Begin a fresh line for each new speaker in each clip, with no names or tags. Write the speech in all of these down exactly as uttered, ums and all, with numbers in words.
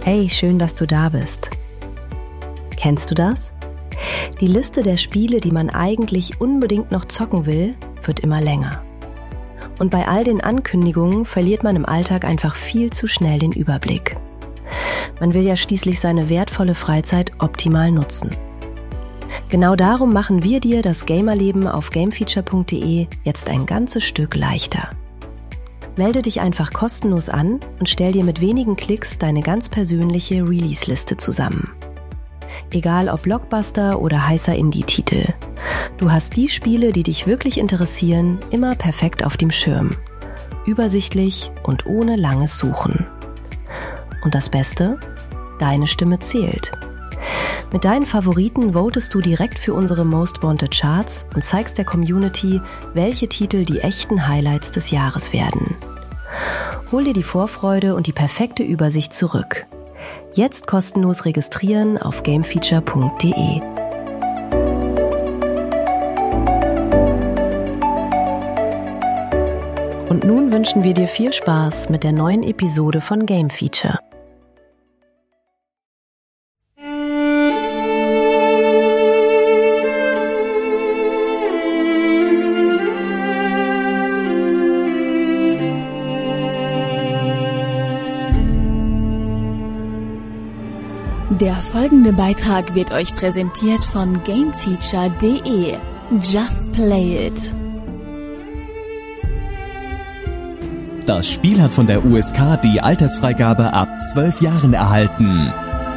Hey, schön, dass du da bist. Kennst du das? Die Liste der Spiele, die man eigentlich unbedingt noch zocken will, wird immer länger. Und bei all den Ankündigungen verliert man im Alltag einfach viel zu schnell den Überblick. Man will ja schließlich seine wertvolle Freizeit optimal nutzen. Genau darum machen wir dir das Gamerleben auf gamefeature punkt de jetzt ein ganzes Stück leichter. Melde dich einfach kostenlos an und stell dir mit wenigen Klicks deine ganz persönliche Release-Liste zusammen. Egal ob Blockbuster oder heißer Indie-Titel. Du hast die Spiele, die dich wirklich interessieren, immer perfekt auf dem Schirm. Übersichtlich und ohne langes Suchen. Und das Beste? Deine Stimme zählt. Mit deinen Favoriten votest du direkt für unsere Most Wanted Charts und zeigst der Community, welche Titel die echten Highlights des Jahres werden. Hol dir die Vorfreude und die perfekte Übersicht zurück. Jetzt kostenlos registrieren auf gamefeature punkt de. Und nun wünschen wir dir viel Spaß mit der neuen Episode von Game Feature.
Der folgende Beitrag wird euch präsentiert von gamefeature punkt de. Just play it.
Das Spiel hat von der U S K die Altersfreigabe ab zwölf Jahren erhalten.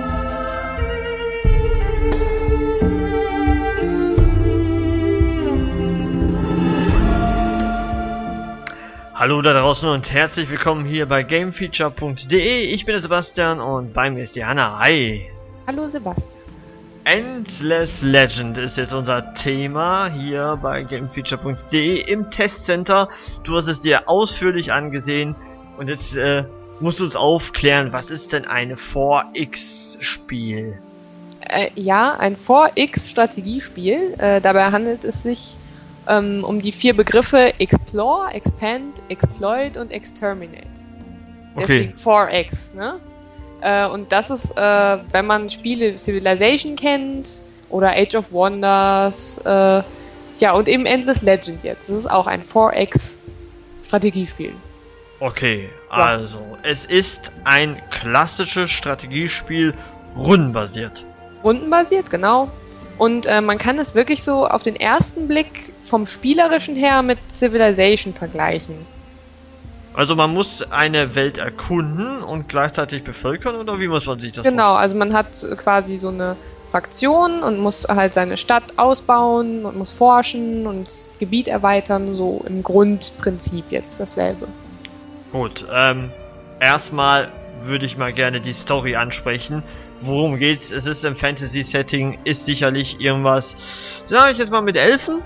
Hallo da draußen und herzlich willkommen hier bei gamefeature punkt de. Ich bin der Sebastian und bei mir ist die Hanna. Hi.
Hallo Sebastian.
Endless Legend ist jetzt unser Thema hier bei gamefeature punkt de im Testcenter. Du hast es dir ausführlich angesehen und jetzt äh, musst du uns aufklären, was ist denn eine vier X-Spiel?
Äh, ja, ein vier X-Strategiespiel. Äh, dabei handelt es sich ähm, um die vier Begriffe Explore, Expand, Exploit und Exterminate. Deswegen
Okay.
vier X, ne? Äh, und das ist, äh, wenn man Spiele Civilization kennt oder Age of Wonders, äh, ja, und eben Endless Legend jetzt. Das ist auch ein vier X-Strategiespiel.
Okay, also es ist ein klassisches Strategiespiel, rundenbasiert.
Rundenbasiert, genau. Und äh, man kann es wirklich so auf den ersten Blick vom Spielerischen her mit Civilization vergleichen.
Also man muss eine Welt erkunden und gleichzeitig bevölkern, oder wie muss man sich das
Genau, also man hat quasi so eine Fraktion und muss halt seine Stadt ausbauen und muss forschen und das Gebiet erweitern, so im Grundprinzip jetzt dasselbe.
Gut, ähm, erstmal würde ich mal gerne die Story ansprechen. Worum geht's? Es ist im Fantasy-Setting, ist sicherlich irgendwas, sag ich jetzt mal mit Elfen?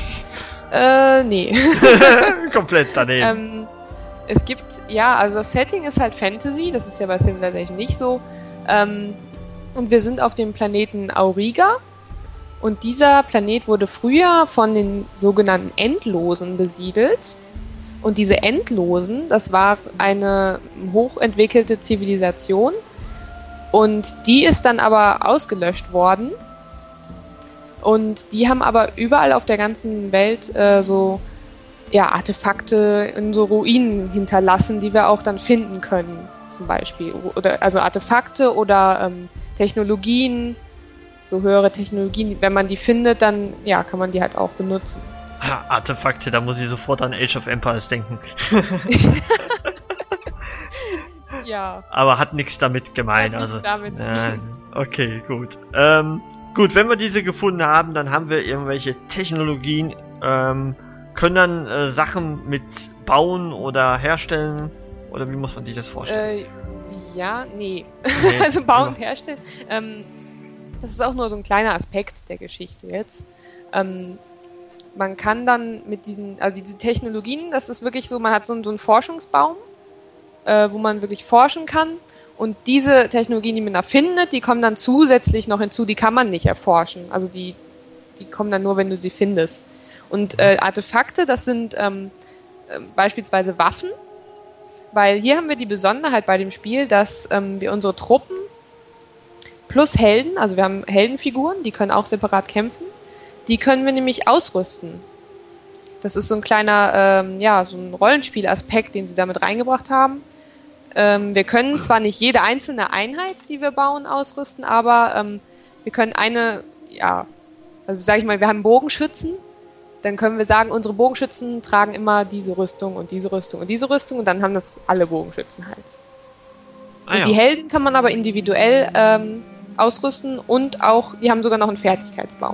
Äh, nee.
Komplett daneben.
ähm, es gibt, ja, also das Setting ist halt Fantasy, das ist ja bei Civilization nicht so. Ähm, und wir sind auf dem Planeten Auriga. Und dieser Planet wurde früher von den sogenannten Endlosen besiedelt. Und diese Endlosen, das war eine hochentwickelte Zivilisation. Und die ist dann aber ausgelöscht worden. Und die haben aber überall auf der ganzen Welt äh, so ja, Artefakte in so Ruinen hinterlassen, die wir auch dann finden können, zum Beispiel. Oder, also Artefakte oder ähm, Technologien, so höhere Technologien. Wenn man die findet, dann ja, kann man die halt auch benutzen.
Ah, Artefakte, da muss ich sofort an Age of Empires denken.
Ja.
Aber hat nichts damit gemeint.
Hat
also,
nichts damit zu
äh,
tun.
okay, gut. Ähm, gut, wenn wir diese gefunden haben, dann haben wir irgendwelche Technologien, ähm, können dann äh, Sachen mit bauen oder herstellen, oder wie muss man sich das vorstellen?
Äh, ja, nee.
Nee,
also bauen
genau.
und herstellen. Ähm, das ist auch nur so ein kleiner Aspekt der Geschichte jetzt. Ähm, man kann dann mit diesen, also diese Technologien, das ist wirklich so, man hat so, so einen Forschungsbaum, äh, wo man wirklich forschen kann. Und diese Technologien, die man da findet, die kommen dann zusätzlich noch hinzu, die kann man nicht erforschen. Also die, die kommen dann nur, wenn du sie findest. Und äh, Artefakte, das sind ähm, äh, beispielsweise Waffen. weil hier haben wir die Besonderheit bei dem Spiel, dass ähm, wir unsere Truppen plus Helden, also wir haben Heldenfiguren, die können auch separat kämpfen, die können wir nämlich ausrüsten. Das ist so ein kleiner, ähm, ja, so ein Rollenspielaspekt, den sie damit reingebracht haben. Ähm, wir können zwar nicht jede einzelne Einheit, die wir bauen, ausrüsten, aber ähm, wir können eine, ja, also sag ich mal, wir haben Bogenschützen, dann können wir sagen, unsere Bogenschützen tragen immer diese Rüstung und diese Rüstung und diese Rüstung und dann haben das alle Bogenschützen halt.
Ah,
und
ja.
die Helden kann man aber individuell ähm, ausrüsten und auch, die haben sogar noch einen Fertigkeitsbaum.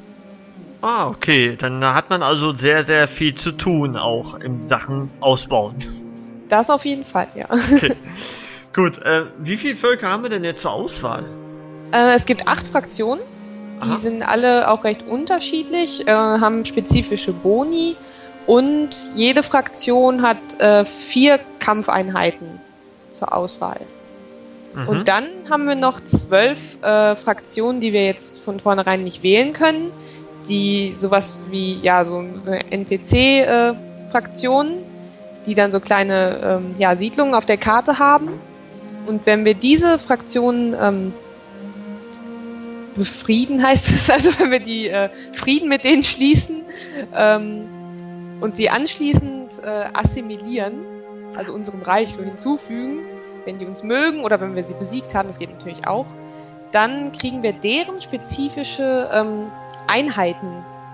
Ah, okay. Dann hat man also sehr, sehr viel zu tun, auch in Sachen Ausbauen.
Das auf jeden Fall, ja.
Okay. Gut, äh, wie viele Völker haben wir denn jetzt zur Auswahl?
Äh, es gibt acht Fraktionen. Die
Aha.
sind alle auch recht unterschiedlich, äh, haben spezifische Boni und jede Fraktion hat äh, vier Kampfeinheiten zur Auswahl.
Mhm.
Und dann haben wir noch zwölf äh, Fraktionen, die wir jetzt von vornherein nicht wählen können, die sowas wie, ja, so eine N P C-Fraktionen, äh, die dann so kleine ähm, ja, Siedlungen auf der Karte haben. Und wenn wir diese Fraktionen ähm, befrieden, heißt es, also wenn wir die äh, Frieden mit denen schließen ähm, und sie anschließend äh, assimilieren, also unserem Reich so hinzufügen, wenn die uns mögen oder wenn wir sie besiegt haben, das geht natürlich auch, dann kriegen wir deren spezifische ähm, Einheiten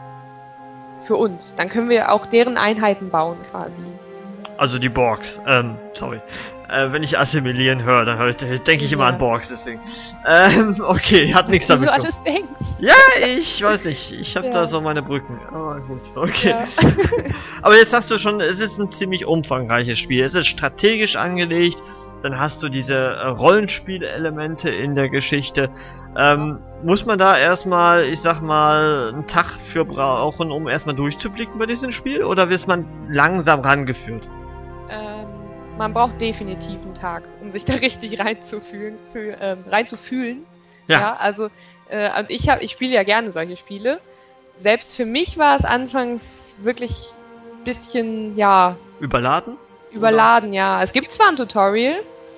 für uns. Dann können wir auch deren Einheiten bauen quasi.
Also die Borgs, ähm, sorry. Äh, wenn ich assimilieren höre, dann, hör ich, denke ich immer
Ja.
an Borgs, deswegen. Ähm, okay, hat nichts
Was du
damit
so
zu tun.
alles denkst.
Ja, ich weiß nicht, ich habe
Ja.
da so meine Brücken. Aber gut, okay.
Ja.
Aber jetzt sagst du schon, es ist ein ziemlich umfangreiches Spiel. Es ist strategisch angelegt, dann hast du diese äh, Rollenspielelemente in der Geschichte. Ähm, muss man da erstmal, ich sag mal, einen Tag für brauchen, um erstmal durchzublicken bei diesem Spiel? Oder wird man langsam rangeführt?
Ähm, man braucht definitiv einen Tag, um sich da richtig reinzufühlen, für, ähm, reinzufühlen.
Ja.
Ja, also äh, und ich habe, ich spiele ja gerne solche Spiele. Selbst für mich war es anfangs wirklich ein bisschen, ja,
Überladen?
überladen, ja. Es gibt zwar ein Tutorial,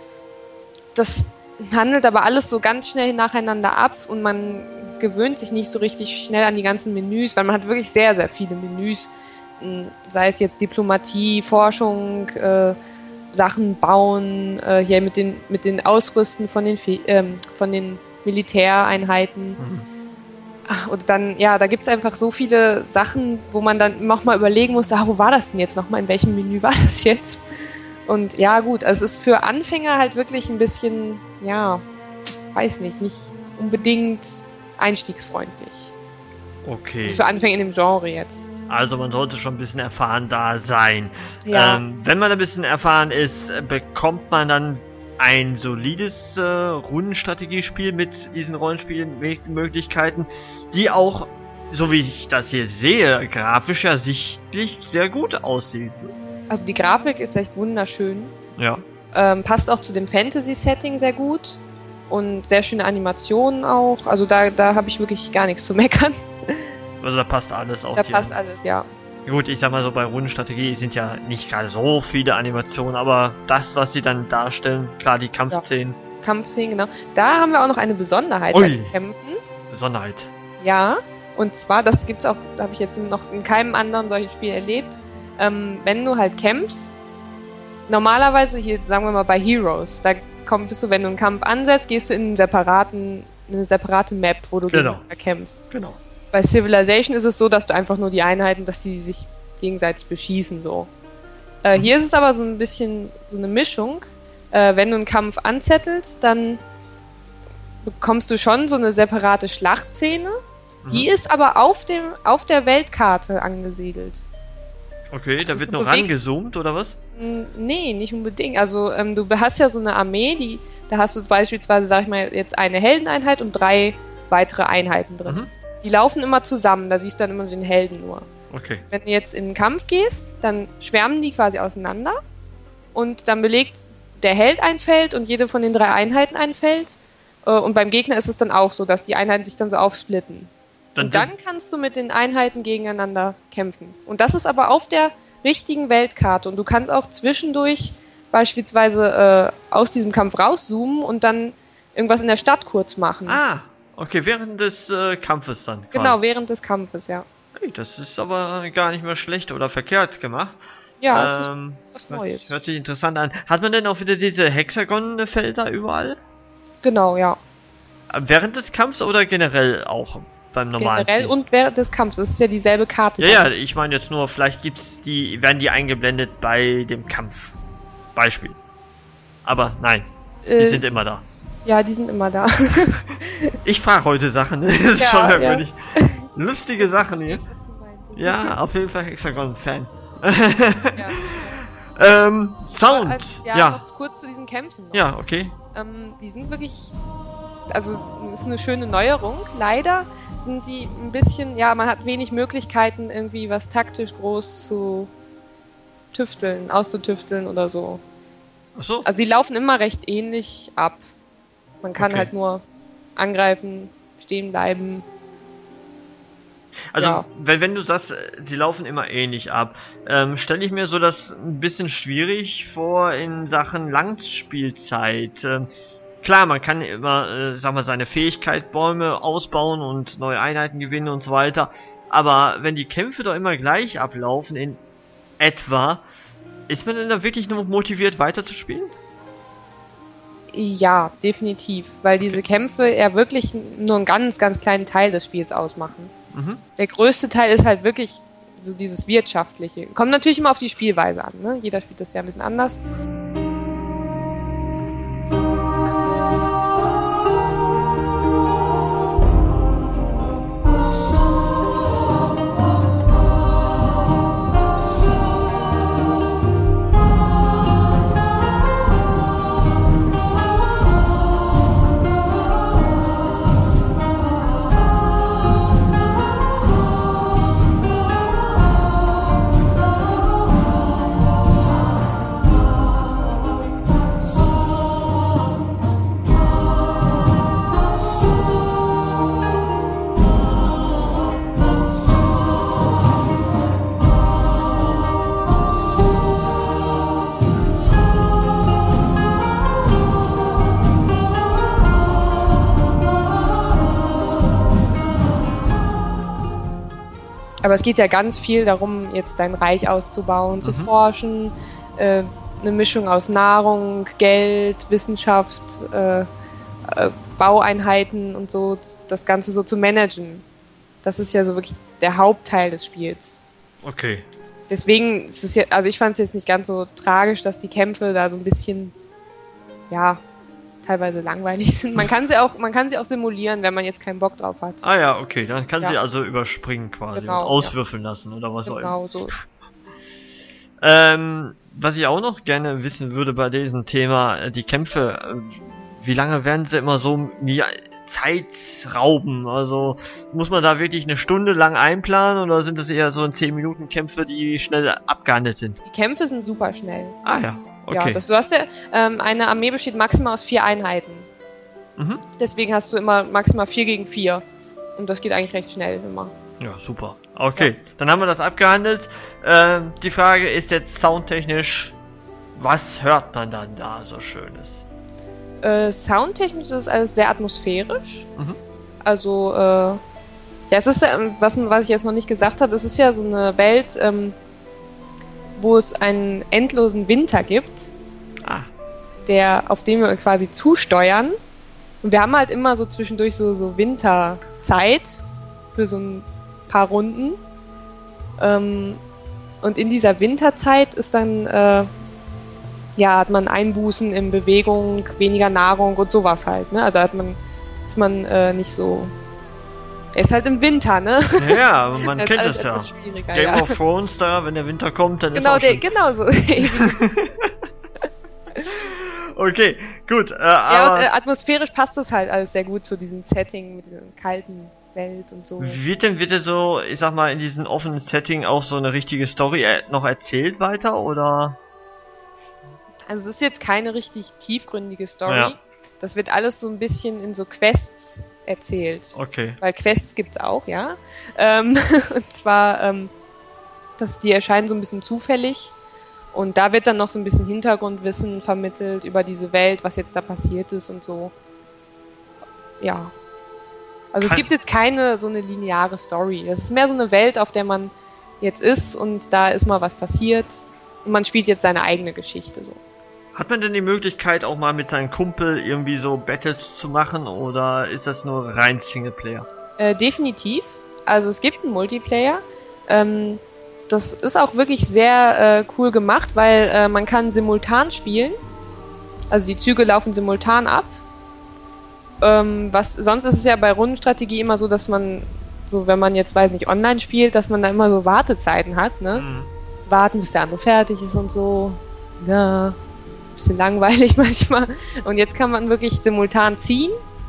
das handelt aber alles so ganz schnell nacheinander ab und man gewöhnt sich nicht so richtig schnell an die ganzen Menüs, weil man hat wirklich sehr, sehr viele Menüs, sei es jetzt Diplomatie, Forschung, äh, Sachen bauen, äh, hier mit den, mit den Ausrüsten von den, ähm, von den Militäreinheiten.
Mhm.
Und dann, ja, da gibt's einfach so viele Sachen, wo man dann nochmal überlegen muss, ah, wo war das denn jetzt nochmal, in welchem Menü war das jetzt? Und ja, gut, also es ist für Anfänger halt wirklich ein bisschen, ja, weiß nicht, nicht unbedingt einstiegsfreundlich.
Okay.
Für Anfänger in dem Genre jetzt.
Also man sollte schon ein bisschen erfahren da sein.
Ja.
Ähm, wenn man ein bisschen erfahren ist, äh, bekommt man dann ein solides äh, Rundenstrategiespiel mit diesen Rollenspielmöglichkeiten, die auch, so wie ich das hier sehe, grafisch ja sichtlich sehr gut aussieht.
Also die Grafik ist echt wunderschön.
Ja.
Ähm, passt auch zu dem Fantasy-Setting sehr gut. Und sehr schöne Animationen auch. Also da, da habe ich wirklich gar nichts zu meckern.
Also da passt alles auch
Da
hier.
passt alles, ja.
Gut, ich sag mal so, bei Rundenstrategie sind ja nicht gerade so viele Animationen, aber das, was sie dann darstellen, klar die Kampfszenen,
Kampfszenen, genau. Da haben wir auch noch eine Besonderheit
Ui.
bei den Kämpfen.
Besonderheit.
Ja, und zwar, das gibt's auch, da habe ich jetzt noch in keinem anderen solchen Spiel erlebt. Ähm, wenn du halt kämpfst, normalerweise hier, sagen wir mal bei Heroes, da komm, bist du, wenn du einen Kampf ansetzt, gehst du in einen separaten, in eine separate Map, wo du
Genau.
gegeneinander kämpfst.
Genau.
Bei Civilization ist es so, dass du einfach nur die Einheiten, dass die sich gegenseitig beschießen, so. Äh,
Mhm.
Hier ist es aber so ein bisschen so eine Mischung. Äh, wenn du einen Kampf anzettelst, dann bekommst du schon so eine separate Schlachtszene. Die
Mhm.
ist aber auf dem, auf der Weltkarte angesiedelt.
Okay, da
Also
wird
du
noch
bewegst-
rangezoomt, oder was?
N- Nee, nicht unbedingt. Also ähm, du hast ja so eine Armee, die, da hast du beispielsweise, sag ich mal, jetzt eine Heldeneinheit und drei weitere Einheiten drin.
Mhm.
Die laufen immer zusammen, da siehst du dann immer den Helden nur.
Okay.
Wenn du jetzt in den Kampf gehst, dann schwärmen die quasi auseinander und dann belegt der Held ein Feld und jede von den drei Einheiten ein Feld. Äh, Und beim Gegner ist es dann auch so, dass die Einheiten sich dann so aufsplitten.
Dann,
Und dann kannst du mit den Einheiten gegeneinander kämpfen. Und das ist aber auf der richtigen Weltkarte. Und du kannst auch zwischendurch beispielsweise äh, aus diesem Kampf rauszoomen und dann irgendwas in der Stadt kurz machen.
Ah, okay, während des äh, Kampfes dann. Quasi.
Genau, während des Kampfes, ja.
Hey, das ist aber gar nicht mehr schlecht oder verkehrt gemacht.
Ja,
ähm,
es ist was Neues.
Hört sich interessant an. Hat man denn auch wieder diese Hexagon-Felder überall?
Genau, ja.
Während des Kampfs oder generell auch beim normalen
Generell
Ziel?
und während des Kampfs. Das ist ja dieselbe Karte.
Ja,
dann.
ja, ich meine jetzt nur, vielleicht gibt's die, werden die eingeblendet bei dem Kampf. Beispiel. Aber nein, die
Äh,
sind immer da.
Ja, die sind immer da.
Ich frage heute Sachen, das ist
Ja,
schon
ja.
merkwürdig. Lustige Sachen hier.
Was du meintest.
Ja, auf jeden Fall Hexagon-Fan.
Ja.
ähm, Sound.
Aber, äh, ja,
Ja,
noch kurz zu diesen Kämpfen. Noch.
ja, okay.
Ähm, die sind wirklich, also ist eine schöne Neuerung. Leider sind die ein bisschen, ja, man hat wenig Möglichkeiten, irgendwie was taktisch groß zu tüfteln, auszutüfteln oder so.
Ach so.
Also die laufen immer recht ähnlich ab. Man kann
Okay.
halt nur angreifen, stehen bleiben.
Also,
Ja.
wenn, wenn du sagst, äh, sie laufen immer ähnlich ab, ähm, stelle ich mir so das ein bisschen schwierig vor in Sachen Langspielzeit. Ähm, klar, man kann immer, äh, sag mal, seine Fähigkeit Bäume ausbauen und neue Einheiten gewinnen und so weiter. Aber wenn die Kämpfe doch immer gleich ablaufen, in etwa, ist man denn da wirklich nur motiviert weiterzuspielen?
Ja, definitiv. Weil diese Kämpfe ja wirklich nur einen ganz, ganz kleinen Teil des Spiels ausmachen.
Mhm.
Der größte Teil ist halt wirklich so dieses Wirtschaftliche. Kommt natürlich immer auf die Spielweise an, ne? Jeder spielt das ja ein bisschen anders. Aber es geht ja ganz viel darum, jetzt dein Reich auszubauen, zu
Mhm.
forschen, äh, eine Mischung aus Nahrung, Geld, Wissenschaft, äh, äh, Baueinheiten und so, das Ganze so zu managen. Das ist ja so wirklich der Hauptteil des Spiels.
Okay.
Deswegen ist es ja, also ich fand es jetzt nicht ganz so tragisch, dass die Kämpfe da so ein bisschen, ja, teilweise langweilig sind. Man kann sie auch, man kann sie auch simulieren, wenn man jetzt keinen Bock drauf hat.
Ah ja, okay, dann kann
Ja.
sie also überspringen quasi
Genau,
und auswürfeln lassen oder was auch immer.
Genau so.
Ähm, was ich auch noch gerne wissen würde bei diesem Thema, äh, die Kämpfe, äh, wie lange werden sie immer so mir Zeit rauben? Also muss man da wirklich eine Stunde lang einplanen oder sind das eher so in zehn Minuten Kämpfe, die schnell abgehandelt sind?
Die Kämpfe sind super schnell.
Ah ja, okay.
Ja, das, du hast ja, ähm, eine Armee besteht maximal aus vier Einheiten.
Mhm.
Deswegen hast du immer maximal vier gegen vier. Und das geht eigentlich recht schnell immer.
Ja, super. Okay, dann haben wir das abgehandelt. Ähm, die Frage ist jetzt soundtechnisch, was hört man dann da so Schönes?
Äh, soundtechnisch ist es alles sehr atmosphärisch.
Mhm.
Also, äh, ja, es ist ja, was, was ich jetzt noch nicht gesagt habe, es ist ja so eine Welt, ähm, wo es einen endlosen Winter gibt,
Ah,
der, auf den wir quasi zusteuern. Und wir haben halt immer so zwischendurch so, so Winterzeit für so ein paar Runden. Ähm, und in dieser Winterzeit ist dann, äh, ja, hat man Einbußen in Bewegung, weniger Nahrung und sowas halt, ne? Also hat man, ist man äh, nicht so. Er ist halt im Winter, ne?
ja, aber man
Das ist
kennt
alles
es ja.
etwas schwieriger,
Game
ja.
of Thrones da, wenn der Winter kommt, dann
Genau,
ist auch
der,
schon...
genau so.
Okay, gut, äh,
Ja,
aber
und äh, atmosphärisch passt das halt alles sehr gut zu diesem Setting mit dieser kalten Welt und so.
wird denn bitte so, ich sag mal, in diesem offenen Setting auch so eine richtige Story er noch erzählt weiter, oder?
Also es ist jetzt keine richtig tiefgründige Story.
Ja.
Das wird alles so ein bisschen in so Quests erzählt.
Okay.
Weil Quests gibt's auch, ja. Ähm, und zwar, ähm, dass die erscheinen so ein bisschen zufällig. Und da wird dann noch so ein bisschen Hintergrundwissen vermittelt über diese Welt, was jetzt da passiert ist und so. Ja. Also es gibt jetzt keine so eine lineare Story. Es ist mehr so eine Welt, auf der man jetzt ist und da ist mal was passiert und man spielt jetzt seine eigene Geschichte so.
Hat man denn die Möglichkeit, auch mal mit seinem Kumpel irgendwie so Battles zu machen oder ist das nur rein Singleplayer?
Äh, definitiv. Also es gibt einen Multiplayer. Ähm, das ist auch wirklich sehr äh, cool gemacht, weil äh, man kann simultan spielen. Also die Züge laufen simultan ab. Ähm, was sonst ist es ja bei Rundenstrategie immer so, dass man, so wenn man jetzt, weiß nicht, online spielt, dass man da immer so Wartezeiten hat, ne? Mhm. Warten, bis der andere fertig ist und so. Ja, bisschen langweilig manchmal. Und jetzt kann man wirklich simultan ziehen.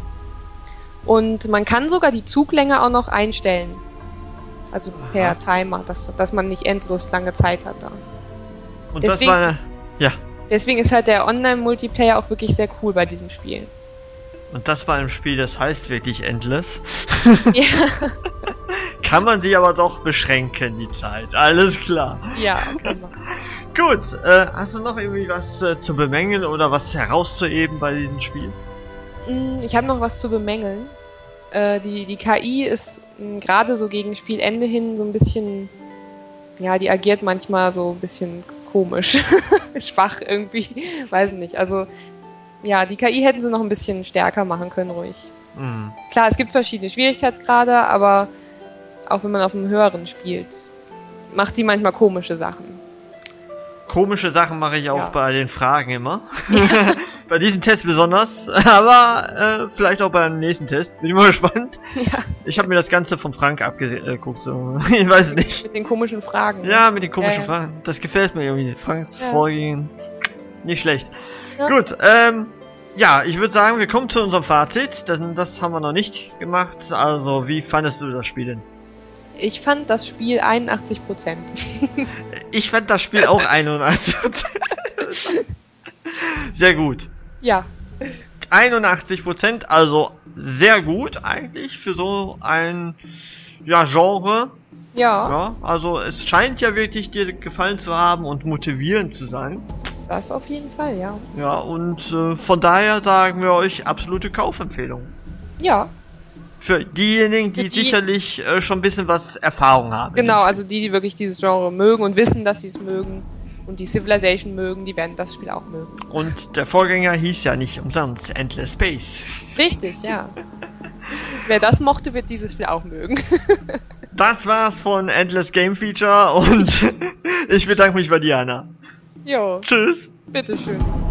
Und man kann sogar die Zuglänge auch noch einstellen. Also per Aha. Timer, dass, dass man nicht endlos lange Zeit hat da.
Und deswegen, das war, ja.
Deswegen ist halt der Online-Multiplayer auch wirklich sehr cool bei diesem Spiel.
Und das war ein Spiel, das heißt wirklich Endless.
Ja.
Kann man sich aber doch beschränken, die Zeit. Alles klar.
Ja, kann man.
Gut, äh, hast du noch irgendwie was äh, zu bemängeln oder was herauszuheben bei diesem Spiel?
Ich habe noch was zu bemängeln. Äh, die, die K I ist gerade so gegen Spielende hin so ein bisschen, ja, die agiert manchmal so ein bisschen komisch. Schwach irgendwie, weiß nicht. Also, ja, die K I hätten sie noch ein bisschen stärker machen können, ruhig. Mhm. Klar, es gibt verschiedene Schwierigkeitsgrade, aber auch wenn man auf einem höheren spielt, macht die manchmal komische Sachen.
Komische Sachen mache ich auch ja. bei den Fragen immer. Ja. Bei diesem Test besonders, aber äh, vielleicht auch beim nächsten Test. Bin ich mal gespannt. Ja. Ich habe mir das Ganze vom Frank abgeguckt, so. Ich weiß
mit,
nicht.
Mit den komischen Fragen.
Ja, mit den komischen ja, Fragen. Das gefällt mir irgendwie. Franks ja. Vorgehen. Nicht schlecht. Ja. Gut, ähm, ja, ich würde sagen, wir kommen zu unserem Fazit. Das, das haben wir noch nicht gemacht. Also, wie fandest du das Spiel denn?
Ich fand das Spiel einundachtzig Prozent.
Ich fand das Spiel auch einundachtzig Prozent. Sehr gut.
Ja.
einundachtzig Prozent, also sehr gut eigentlich für so ein ja, Genre.
Ja.
ja. Also es scheint ja wirklich dir gefallen zu haben und motivierend zu sein.
Das auf jeden Fall, ja.
Ja, und äh, von daher sagen wir euch absolute Kaufempfehlung.
Ja.
Für diejenigen, die, die sicherlich äh, schon ein bisschen was Erfahrung haben.
Genau, also die, die wirklich dieses Genre mögen und wissen, dass sie es mögen und die Civilization mögen, die werden das Spiel auch mögen.
Und der Vorgänger hieß ja nicht umsonst Endless Space.
Richtig, ja. Wer das mochte, wird dieses Spiel auch mögen.
Das war's von Endless Game Feature und ich bedanke mich bei dir, Anna.
Jo.
Tschüss.
Bitteschön.